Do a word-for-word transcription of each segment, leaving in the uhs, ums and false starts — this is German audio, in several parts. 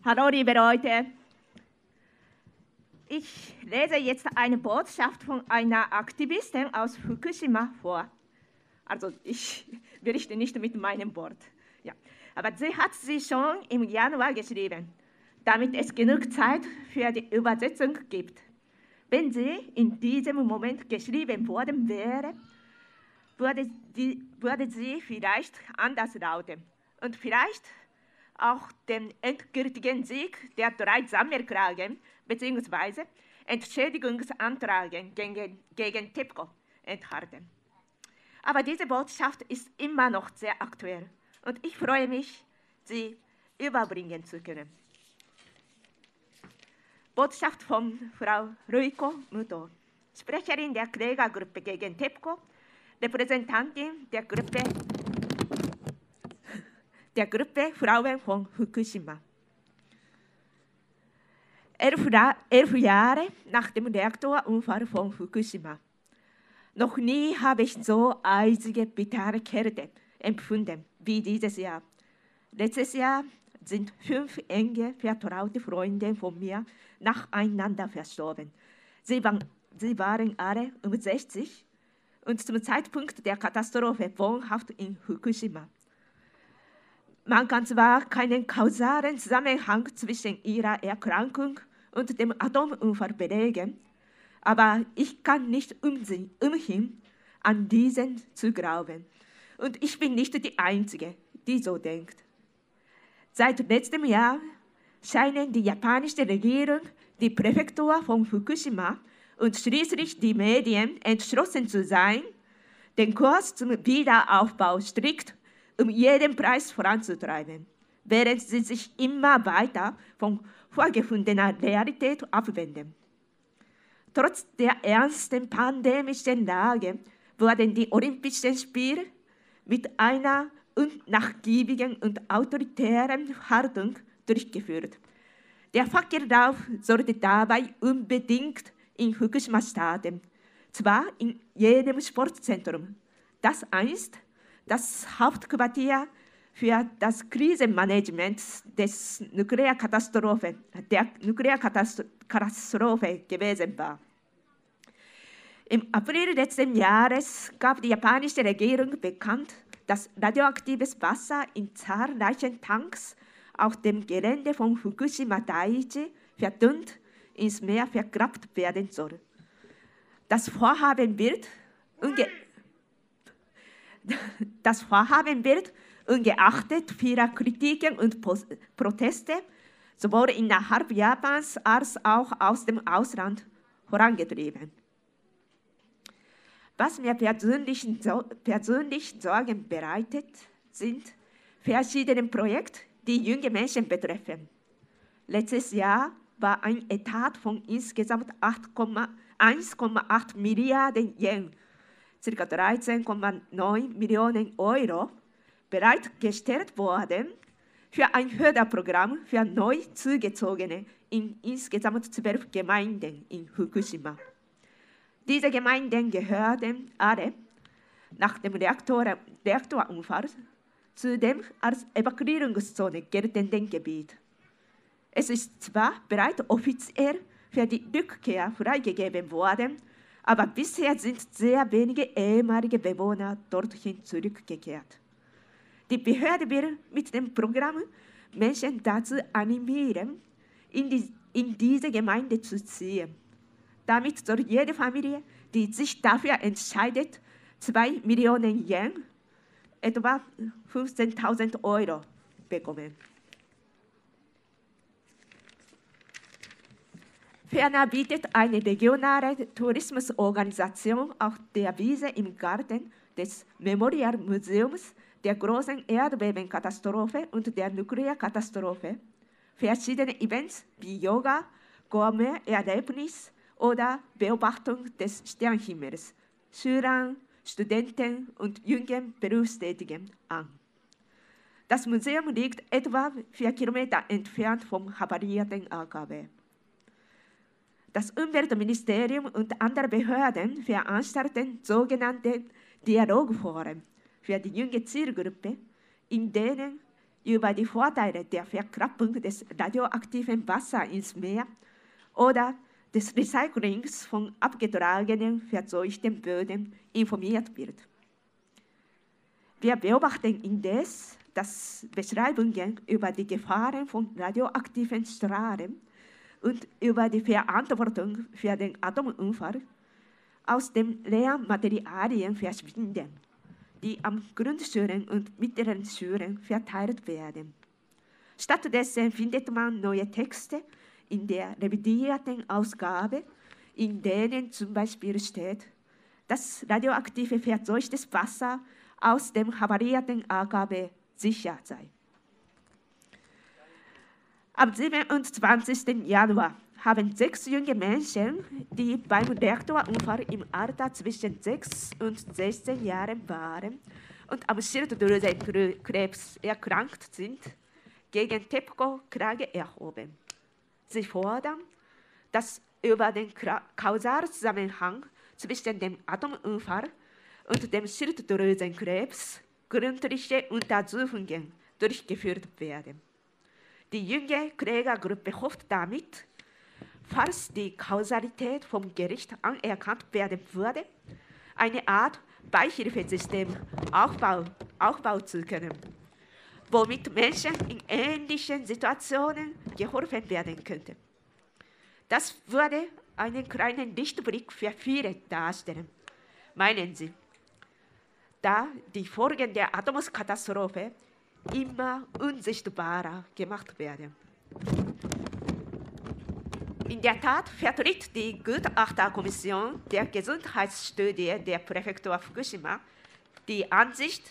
Hallo liebe Leute, ich lese jetzt eine Botschaft von einer Aktivistin aus Fukushima vor. Also ich berichte nicht mit meinem Wort. Ja. Aber sie hat sie schon im Januar geschrieben, damit es genug Zeit für die Übersetzung gibt. Wenn sie in diesem Moment geschrieben worden wäre, würde, die, würde sie vielleicht anders lauten und vielleicht auch den endgültigen Sieg der drei Sammelklagen bzw. Entschädigungsanträge gegen, gegen TEPCO enthalten. Aber diese Botschaft ist immer noch sehr aktuell und ich freue mich, sie überbringen zu können. Botschaft von Frau Ruiko Muto, Sprecherin der Klägergruppe gegen TEPCO, Repräsentantin der Gruppe der Gruppe Frauen von Fukushima. Elf, elf Jahre nach dem Reaktorunfall von Fukushima. Noch nie habe ich so eisige, bittere Kälte empfunden wie dieses Jahr. Letztes Jahr sind fünf enge, vertraute Freunde von mir nacheinander verstorben. Sie waren, sie waren alle um sechzig und zum Zeitpunkt der Katastrophe wohnhaft in Fukushima. Man kann zwar keinen kausalen Zusammenhang zwischen ihrer Erkrankung und dem Atomunfall belegen, aber ich kann nicht umhin, an diesen zu glauben. Und ich bin nicht die Einzige, die so denkt. Seit letztem Jahr scheinen die japanische Regierung, die Präfektur von Fukushima und schließlich die Medien entschlossen zu sein, den Kurs zum Wiederaufbau strikt um jeden Preis voranzutreiben, während sie sich immer weiter von vorgefundener Realität abwenden. Trotz der ernsten pandemischen Lage wurden die Olympischen Spiele mit einer unnachgiebigen und autoritären Haltung durchgeführt. Der Fackellauf sollte dabei unbedingt in Fukushima starten, zwar in jedem Sportzentrum, das einst das Hauptquartier für das Krisenmanagement des Nuklearkatastrophe, der Nuklearkatastrophe gewesen war. Im April letzten Jahres gab die japanische Regierung bekannt, dass radioaktives Wasser in zahlreichen Tanks auf dem Gelände von Fukushima Daiichi verdünnt ins Meer vergrabt werden soll. Das Vorhaben wird unge Das Vorhaben wird, ungeachtet vieler Kritiken und Proteste, sowohl innerhalb Japans als auch aus dem Ausland vorangetrieben. Was mir persönlich, persönlich Sorgen bereitet, sind verschiedene Projekte, die junge Menschen betreffen. Letztes Jahr war ein Etat von insgesamt eins Komma acht Milliarden Yen, ca. dreizehn Komma neun Millionen Euro, bereitgestellt worden für ein Förderprogramm für neu Zugezogene in insgesamt zwölf Gemeinden in Fukushima. Diese Gemeinden gehörten alle nach dem Reaktor, Reaktorunfall zu dem als Evakuierungszone geltenden Gebiet. Es ist zwar bereits offiziell für die Rückkehr freigegeben worden, aber bisher sind sehr wenige ehemalige Bewohner dorthin zurückgekehrt. Die Behörde will mit dem Programm Menschen dazu animieren, in, die, in diese Gemeinde zu ziehen. Damit soll jede Familie, die sich dafür entscheidet, zwei Millionen Yen, etwa fünfzehntausend Euro, bekommen. Ferner bietet eine regionale Tourismusorganisation auf der Wiese im Garten des Memorialmuseums der großen Erdbebenkatastrophe und der Nuklearkatastrophe verschiedene Events wie Yoga, Gourmet-Erlebnis oder Beobachtung des Sternhimmels, Schülern, Studenten und jungen Berufstätigen an. Das Museum liegt etwa vier Kilometer entfernt vom havarierten A K W. Das Umweltministerium und andere Behörden veranstalten sogenannte Dialogforen für die junge Zielgruppe, in denen über die Vorteile der Verklappung des radioaktiven Wassers ins Meer oder des Recyclings von abgetragenen, verseuchten Böden informiert wird. Wir beobachten indes, dass Beschreibungen über die Gefahren von radioaktiven Strahlen und über die Verantwortung für den Atomunfall aus den Lehrmaterialien verschwinden, die an Grundschulen und mittleren Schulen verteilt werden. Stattdessen findet man neue Texte in der revidierten Ausgabe, in denen zum Beispiel steht, dass radioaktive verseuchtes Wasser aus dem havarierten A K W sicher sei. Am siebenundzwanzigsten Januar haben sechs junge Menschen, die beim Reaktorunfall im Alter zwischen sechs und sechzehn Jahren waren und am Schilddrüsenkrebs erkrankt sind, gegen TEPCO Klage erhoben. Sie fordern, dass über den Kausalzusammenhang zwischen dem Atomunfall und dem Schilddrüsenkrebs gründliche Untersuchungen durchgeführt werden. Die junge Klägergruppe hofft damit, falls die Kausalität vom Gericht anerkannt werden würde, eine Art Beihilfesystem aufbauen, aufbauen zu können, womit Menschen in ähnlichen Situationen geholfen werden könnte. Das würde einen kleinen Lichtblick für viele darstellen, meinen Sie, da die Folgen der Atomkatastrophe immer unsichtbarer gemacht werden. In der Tat vertritt die Gutachterkommission der Gesundheitsstudie der Präfektur Fukushima die Ansicht,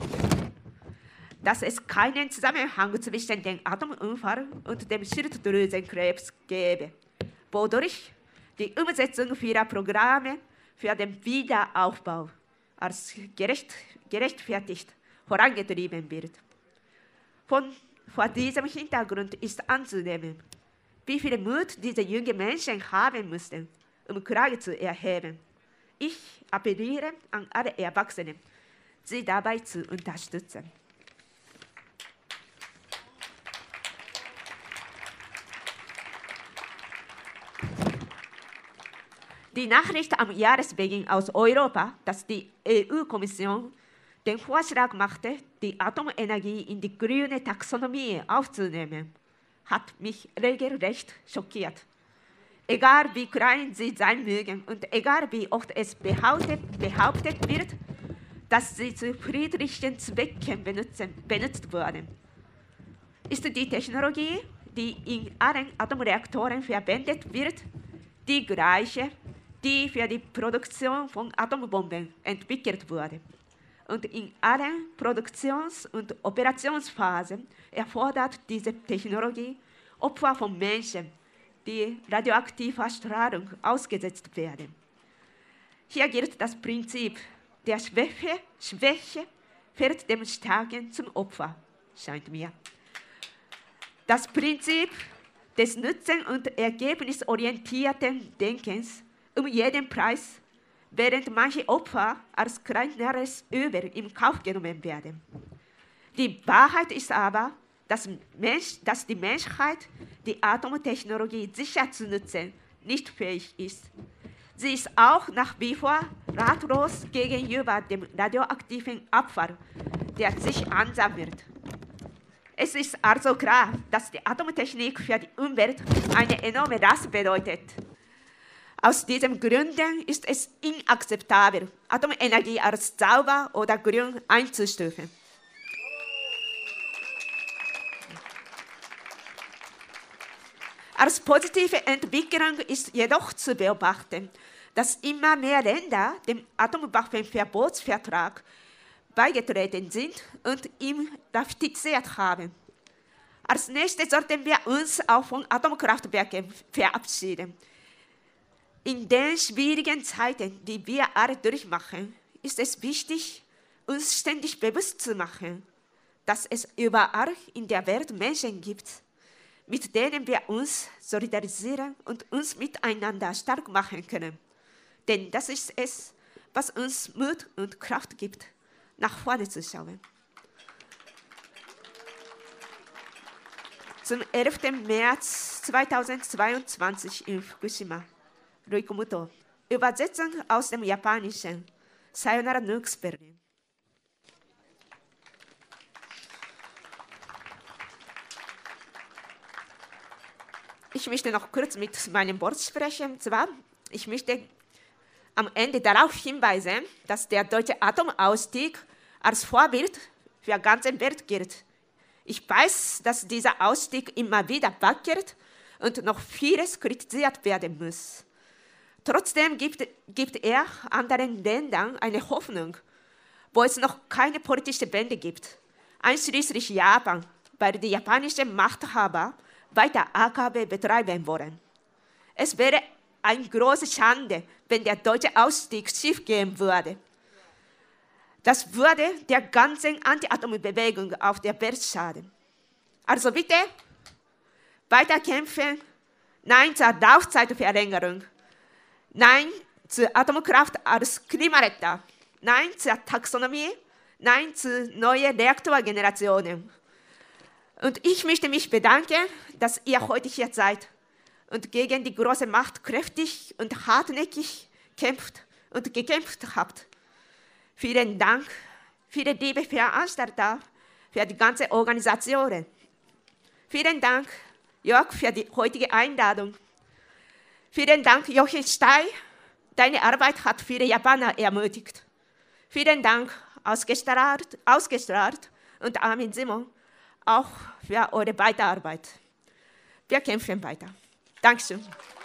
dass es keinen Zusammenhang zwischen dem Atomunfall und dem Schilddrüsenkrebs gäbe, wodurch die Umsetzung vieler Programme für den Wiederaufbau als gerecht, gerechtfertigt vorangetrieben wird. Von, vor diesem Hintergrund ist anzunehmen, wie viel Mut diese jungen Menschen haben mussten, um Klage zu erheben. Ich appelliere an alle Erwachsenen, sie dabei zu unterstützen. Die Nachricht am Jahresbeginn aus Europa, dass die E U-Kommission den Vorschlag machte, die Atomenergie in die grüne Taxonomie aufzunehmen, hat mich regelrecht schockiert. Egal wie klein sie sein mögen und egal wie oft es behauptet, behauptet wird, dass sie zu friedlichen Zwecken benutzen, benutzt wurden, ist die Technologie, die in allen Atomreaktoren verwendet wird, die gleiche, die für die Produktion von Atombomben entwickelt wurde. Und in allen Produktions- und Operationsphasen erfordert diese Technologie Opfer von Menschen, die radioaktiver Strahlung ausgesetzt werden. Hier gilt das Prinzip, der Schwäche, Schwäche fällt dem Starken zum Opfer, scheint mir. Das Prinzip des nutzen- und ergebnisorientierten Denkens um jeden Preis, während manche Opfer als kleineres Übel in Kauf genommen werden. Die Wahrheit ist aber, dass, Mensch, dass die Menschheit die Atomtechnologie sicher zu nutzen nicht fähig ist. Sie ist auch nach wie vor ratlos gegenüber dem radioaktiven Abfall, der sich ansammelt. Es ist also klar, dass die Atomtechnik für die Umwelt eine enorme Last bedeutet. Aus diesen Gründen ist es inakzeptabel, Atomenergie als sauber oder grün einzustufen. Als positive Entwicklung ist jedoch zu beobachten, dass immer mehr Länder dem Atomwaffenverbotsvertrag beigetreten sind und ihn ratifiziert haben. Als nächstes sollten wir uns auch von Atomkraftwerken verabschieden. In den schwierigen Zeiten, die wir alle durchmachen, ist es wichtig, uns ständig bewusst zu machen, dass es überall in der Welt Menschen gibt, mit denen wir uns solidarisieren und uns miteinander stark machen können. Denn das ist es, was uns Mut und Kraft gibt, nach vorne zu schauen. zum elften März zweitausendzweiundzwanzig in Fukushima. Ruikomuto. Übersetzung aus dem Japanischen. Sayonara Nux Berlin. Ich möchte noch kurz mit meinem Wort sprechen. Und zwar, ich möchte am Ende darauf hinweisen, dass der deutsche Atomausstieg als Vorbild für die ganze Welt gilt. Ich weiß, dass dieser Ausstieg immer wieder wackelt und noch vieles kritisiert werden muss. Trotzdem gibt, gibt er anderen Ländern eine Hoffnung, wo es noch keine politische Wende gibt, einschließlich Japan, weil die japanischen Machthaber weiter A K W betreiben wollen. Es wäre eine große Schande, wenn der deutsche Ausstieg schiefgehen würde. Das würde der ganzen Anti-Atom-Bewegung auf der Welt schaden. Also bitte weiterkämpfen, Nein zur Laufzeitverlängerung, Nein zur Atomkraft als Klimaretter, Nein zur Taxonomie, Nein zu neuen Reaktorgenerationen. Und ich möchte mich bedanken, dass ihr heute hier seid und gegen die große Macht kräftig und hartnäckig kämpft und gekämpft habt. Vielen Dank, viele liebe Veranstalter, für die ganze Organisation. Vielen Dank, Jörg, für die heutige Einladung. Vielen Dank, Jochen Stein. Deine Arbeit hat viele Japaner ermutigt. Vielen Dank, ausgestrahlt, ausgestrahlt und Armin Simon, auch für eure Weiterarbeit. Wir kämpfen weiter. Dankeschön.